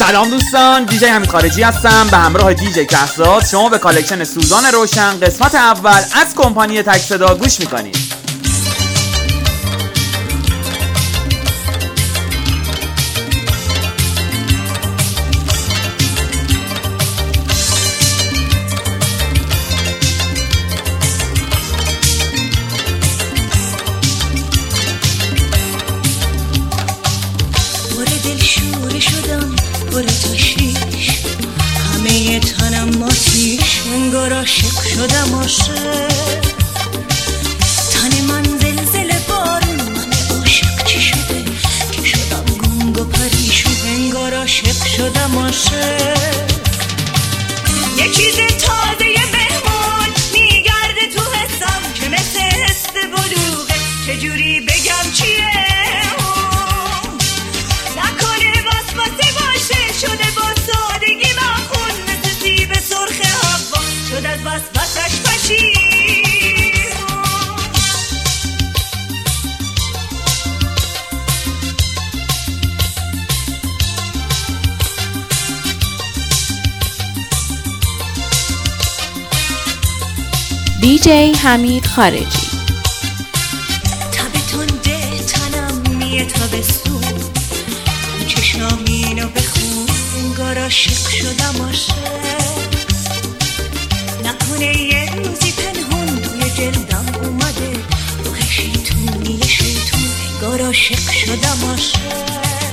سلام دوستان، دیجی حمید خارجی هستم به همراه دیجی کهزاد. شما به کالکشن سوزان روشن قسمت اول از کمپانی تک صدا گوش میکنید. همه تنم آتیش انگار عاشق شدم عاشق. تن من زلزله بارون، من عاشق چی شده که شدم گنگ و پریشون انگار عاشق شدم عاشق. یه چیز تازه مهمون میگرده تو حسم که مثل حس بلوغه، چجوری بگم چیه اون؟ نکنه وسوسه باشه شده با سادگی مخون، مثل سیب سرخ هوا شد از وسوسش پشیمون. دیجی حمید خارجی. تب تنده تنم میه تابستون، اون چشمام اینو بخون انگار عاشق شدم عاشق. نکنه یه روزی پنهون توی جلدم اومده روح شیطونی شیطون انگار عاشق شدم عاشق.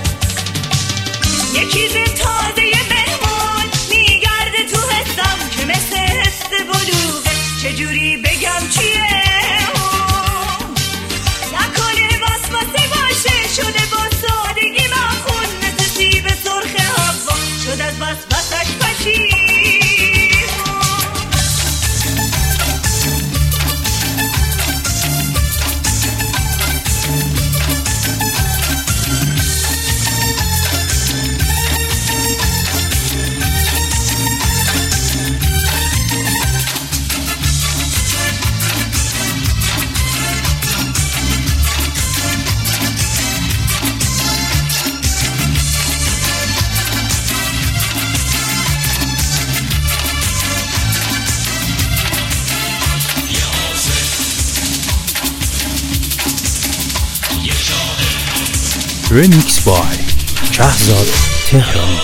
یه چیز تازه مهمون میگرده تو حسم که مثل حس بلوغه، چجوری بگم چیه اون؟ نکنه وسوسه باشه شده با سادگی مخون، مثل سیب سرخ هوا شد از وسوسش پشیمون. Remix by کهزاد تهرانی.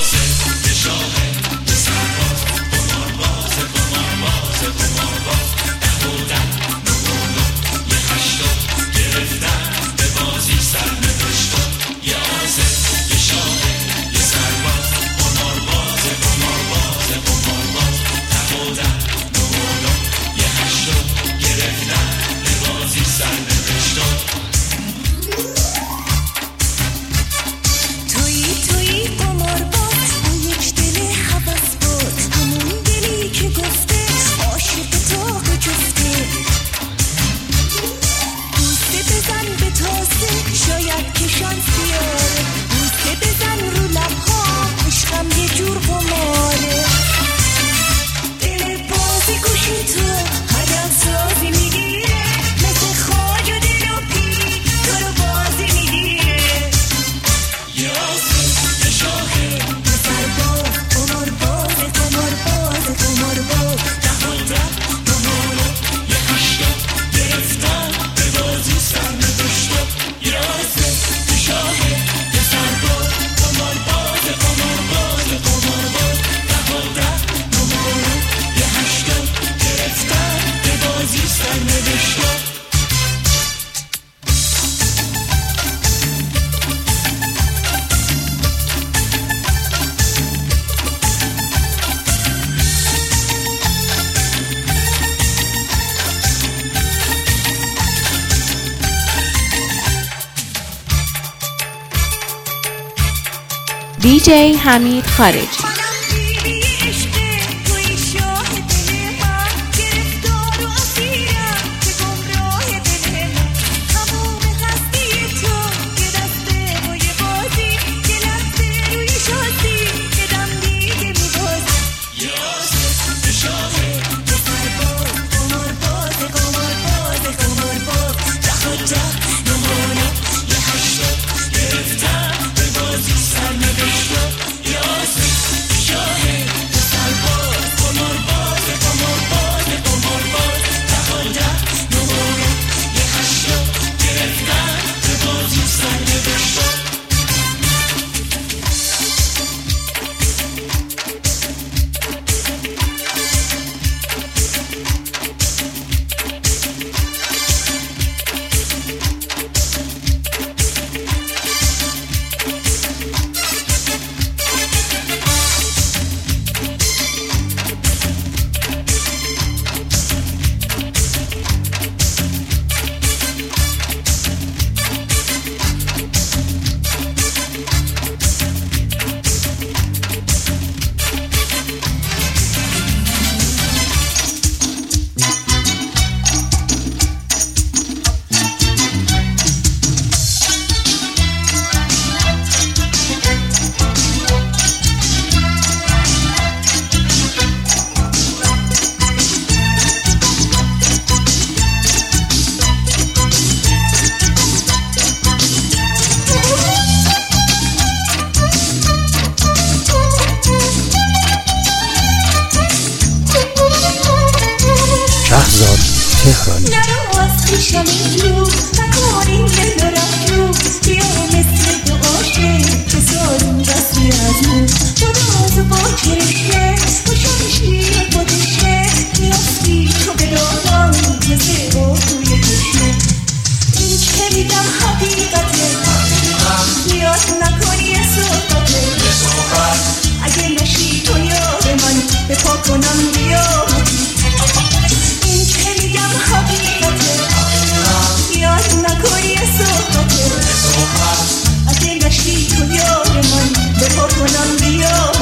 دیجی حمید خارجی. Yes. شهرزاد تهرانی. نرو از پیشم اینجور نکن این دل رو بیا مثل دو عاشق که سالون رسمی از نور جداز با چرشه خوشم شیر خودشه نیاستی تو به دادم مثل او توی کشه این که میگم حقیقته نیاز نکنی صحبته اگه نشی تو یار من به پا کنم بیا این که میگم حقیقته نیاز نکنی صحبته اگه نشی تو یار من به پا کنم بیا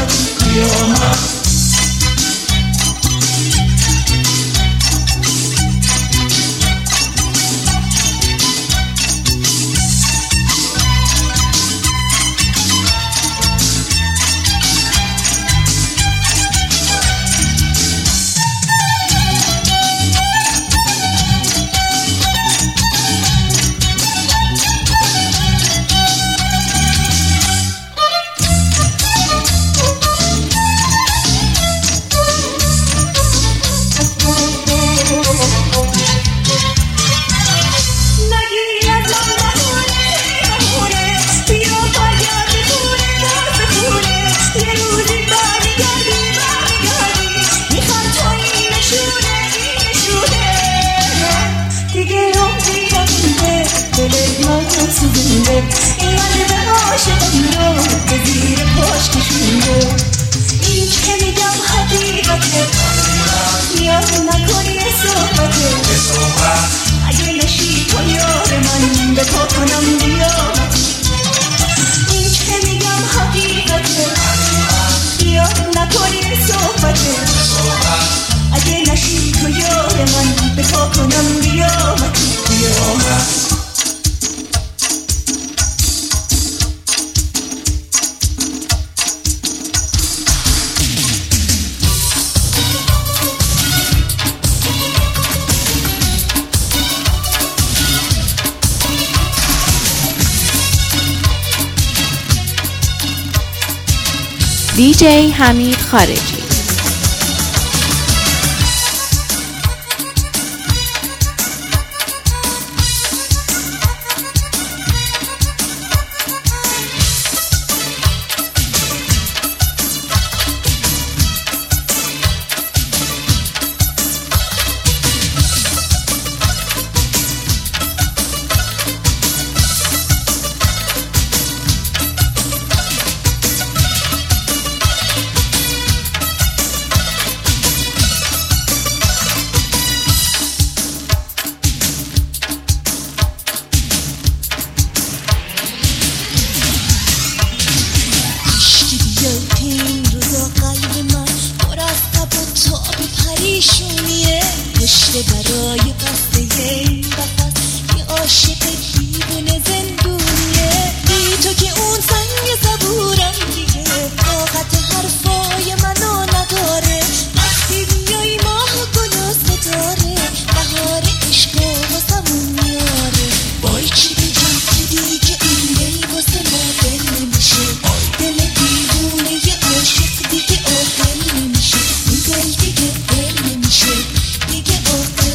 DJ حمید خارجی.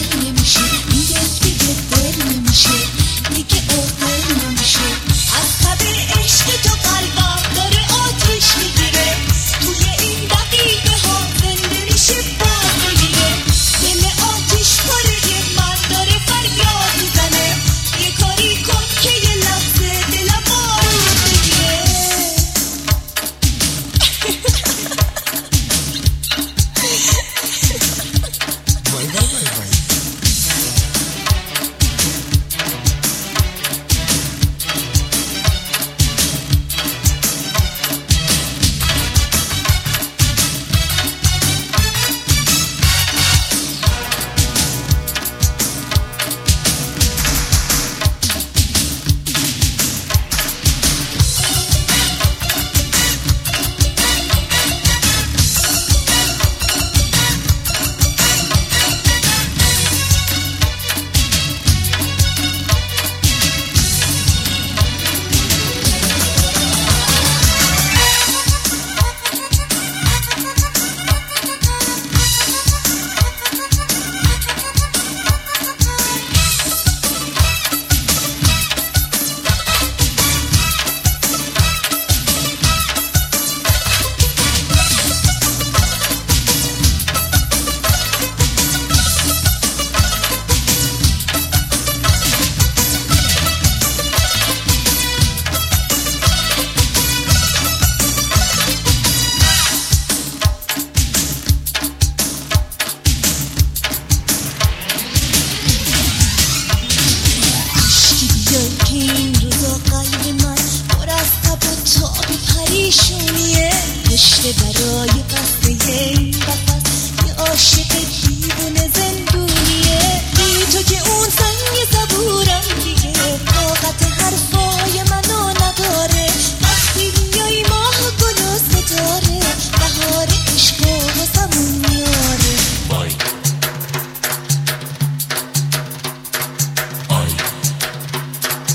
از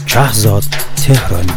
شهزاد تهرانی.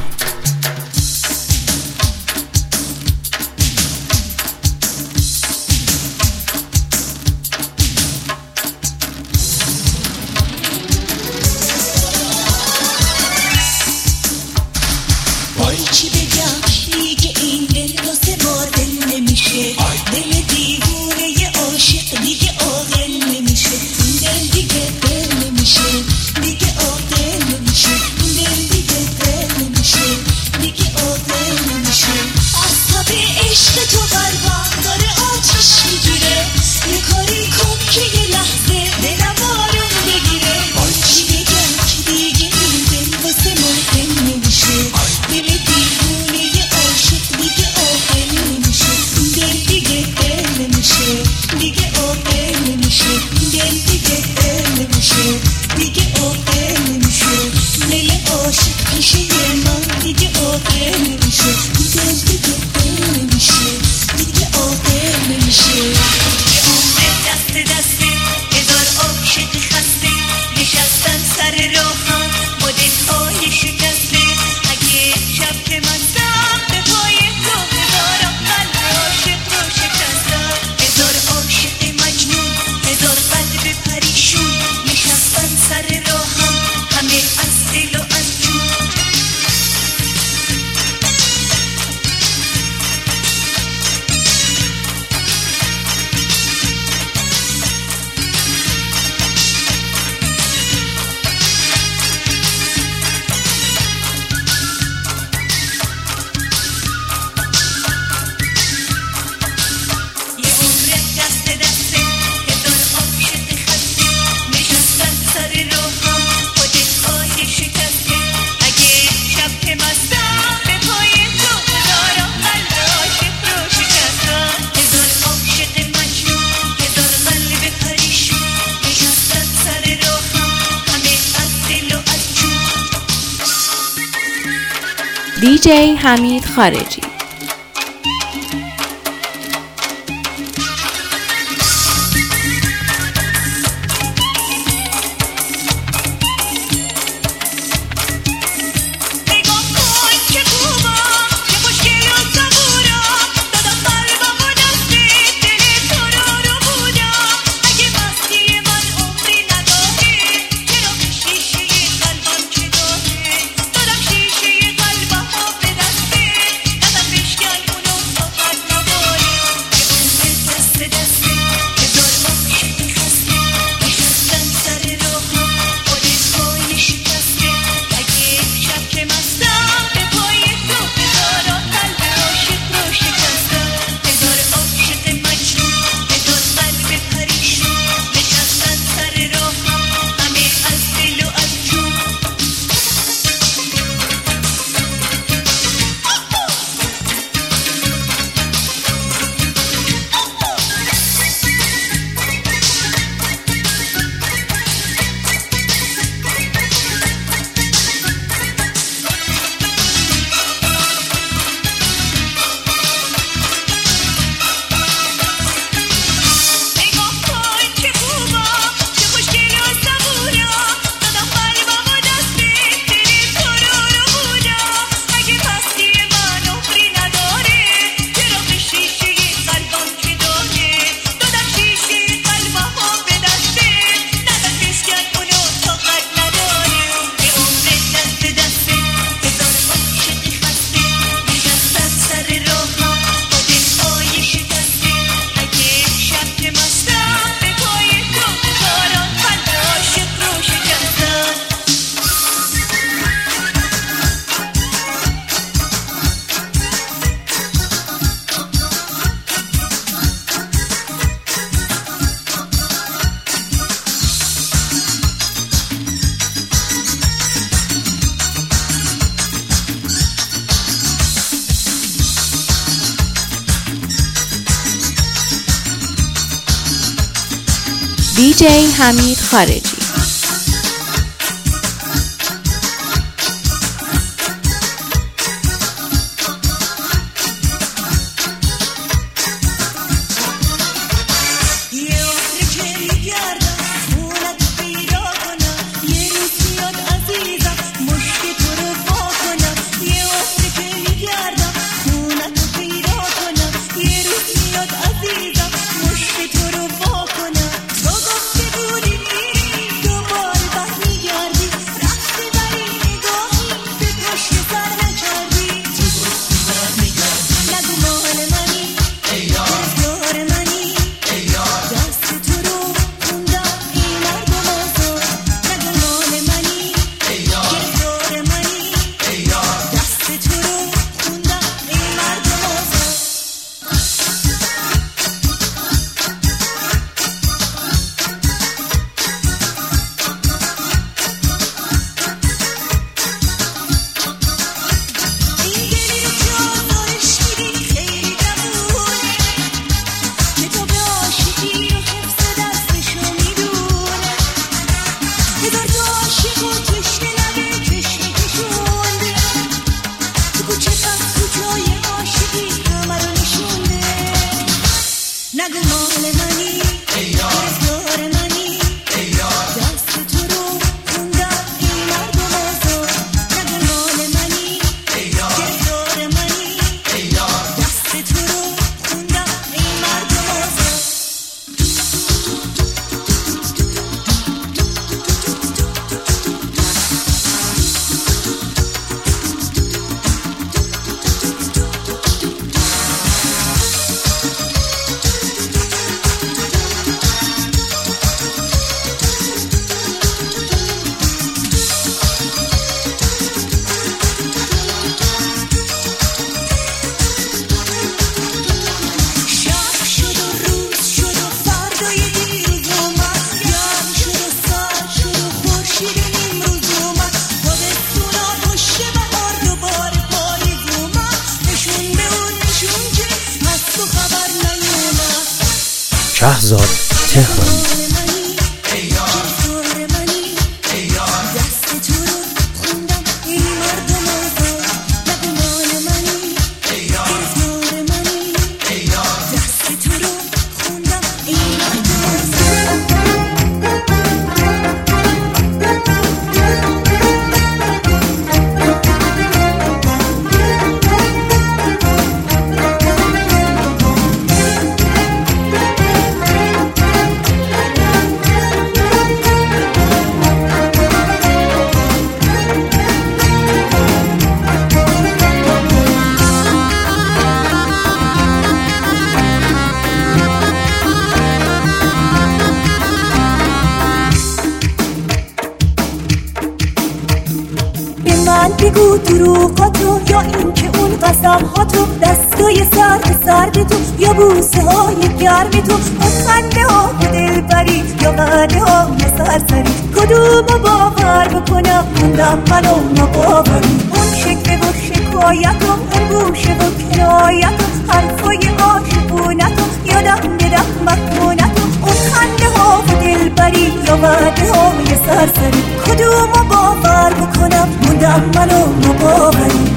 چی بگم دیگه این دل واسه ما دل نمیشه، دل دیوونه ی عاشق دیگه عاقل نمیشه، این دل دیگه دل نمیشه، دیگه عاقل نمیشه، این دل دیگه دل نمیشه، دیگه عاقل نمیشه. از تب عشق تو قلبم داره آتیش میگیره، یه کاری کن که یه لحظه دلم آروم بگیره. چی بگم دیگه این دل واسه ما دل نمیشه، دل دیوونه ی عاشق دیگه عاقل نمیشه، دل دیگه دل نمیشه، دیگه عاقل نمیشه، دل دیگه دل نمیشه، دیگه عاقل نمیشه، دل عاشق پیشه من دیگه عاقل نمیشه، دل دیگه دل نمیشه، دیگه عاقل نمیشه. یه عمر دست دسته هزار عاشق خسته نشستن سر راهم با دلهای شکسته. اگه شب که من سم به پای تو هزارم قلب عاشق رو شکستم، هزار عاشق مجنون هزار قلب پریشون نشستن سر راهم همه از دل و از جون. یه عمر دست دسته هزار عاشق خسته نشستن سر راهم با دلهای شکسته. اگه شب که مستم به پای تو هزارم قلب عاشق رو شکستم، هزار عاشق مجنون هزار قلب پریشون نشستن سر راهم همه از دل و از جون. دیجی حمید خارجی. نگاه کن که خوبم که خوشگل و صبورم، دادم قلبم و دست دل تو رو بودم. اگه مستی من عمری نداره چرا به شیشه قلبم که داره، دادم شیشه قلبم ها به دسته نزن بشکن اونو تا قد نداره. یه عمر دست دسته هزار عاشق خسته نشستن سر راهم با دلهای شکسته. اگه شب که مستم به پای تو هزاران قلب عاشق رو شکستم، هزار عاشق مجنون هزار قلب پریشون نشستن سر راهم همه از دل و از جون. نگاه کن که خوبم که خوشگل و صبورم، دادم قلبم و دست دل تو رو بودم. اگه مستی من عمری نداره چرا به شیشه قلبم که داره، دادم شیشه قلبم ها به دسته نزن بشکن اونو تا قد نداره. یه عمر دست دسته هزار عاشق خسته نشستن سر راهم با دلهای شکسته. اگه شب که مستم به پای تو هزاران قلب عاشق رو شکستم. دیجی حمید خارجی. یه عمر که میگردم اونت پیدا کنم، یه روز میاد عزیزم مشک تو هزار تا عاشق و تشنه لبه چشمه کشونده تو کوچه پس کجای عاشقی همه رو نشونده نگو مال منی گرفتار منی دست تو رو خوندم این مردم آزاد نگو مال منی گرفتار منی دست تو رو خوندم این مردم آزاد شهرزاد تهرانی. بگو دروغاتو یا این که اون قسمهاتو دستای سرد تو یا بوسه های گرم تو اون خنده ها و دلبری یا وعده های سرسری کدومو باور بکنم موندم منو نباوری اون شکوه و شکایتو اون گوشه و کنایتو حرفای عاشقونتو یادم بدم مکنونتو اون خنده ها و دلبری یا وعده های سرسری کدومو باور بکنم موندم منو نباوری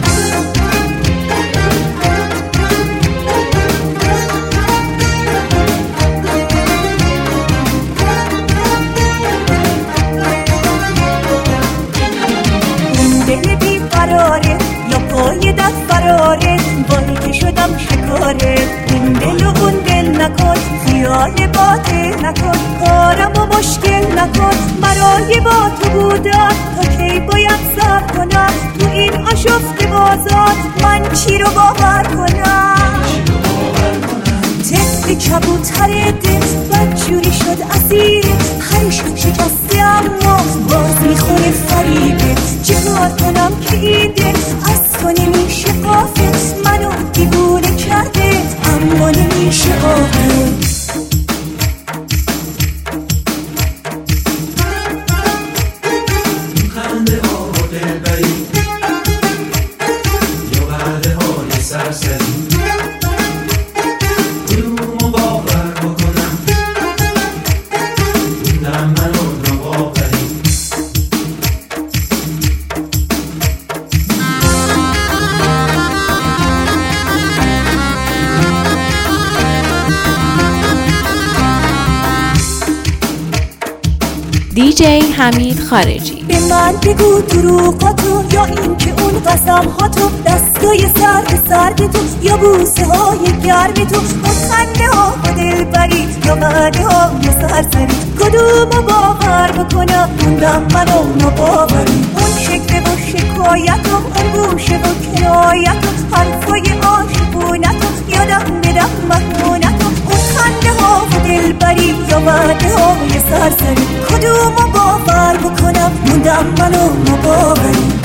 دل بی قراره یا پای دست فراره بایی که شدم شکاره این دل و اون دل نکن خیال باطل نکن کارمو مشکل نکن برای با تو بودن تا کی باید صبر کنم تو این آشفت بازار من چی رو باور کنم طفل کبوتر دل بدجوری شد اسیر هرشون شکسته اما باز میخونه فریبه چیکار کنم که این دل از تو نمیشه غافل منو دیوونه کرده اما نمیشه غافل خنده ها و دلبری یا وعده های سرسری کدومو باور بکنم موندم منو نباوری دیجی حمید خارجی. به من بگو دروغاتو یا این که اون قسمهاتو دستای سرد تو یا بوسه های گرم تو اون خنده ها و دلبری یا وعده های سرسری کدومو باور بکنم موندم منو نباوری اون شکوه و شکایتو اون گوشه و کنایتو حرفای عاشقونتو یادم بدم مکنونتو اون خنده ها و دلبری یا وعده های سرسری کدومو باور بکنم موندم منو نباوری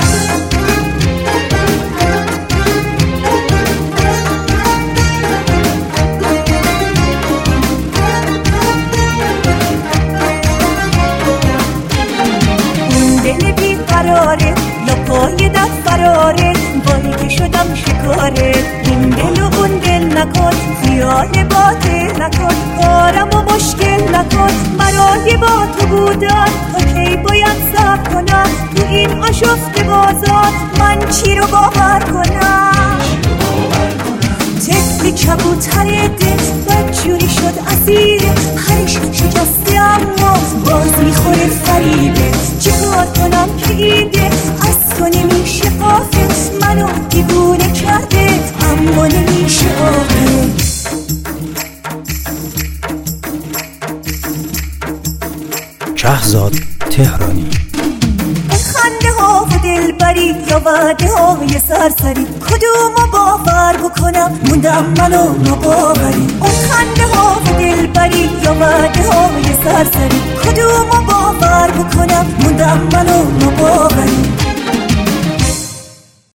دل بی قراره یا پای دست فراره بایی که شدم شکاره این دل و اون دل نکن خیال باطل نکن کارمو مشکل نکن برای با تو بودن تا کی باید این آشفته بازار من چی رو باور کنم؟ طفل کبوتر دل بدجوری شد اسیر پرش شکسته اما باز میخوره فریبه. چیکار کنم که ایده از تو نمیشه غافل، منو دیوونه کرده اما نمیشه عاقل. شهرزاد تهرانی. خنده ها و دلبری یا وعده های سرسری کدومو باور بکنم موندم منو ناباوری. اون خنده ها و دلبری یا وعده های سرسری کدومو باور بکنم موندم منو ناباوری.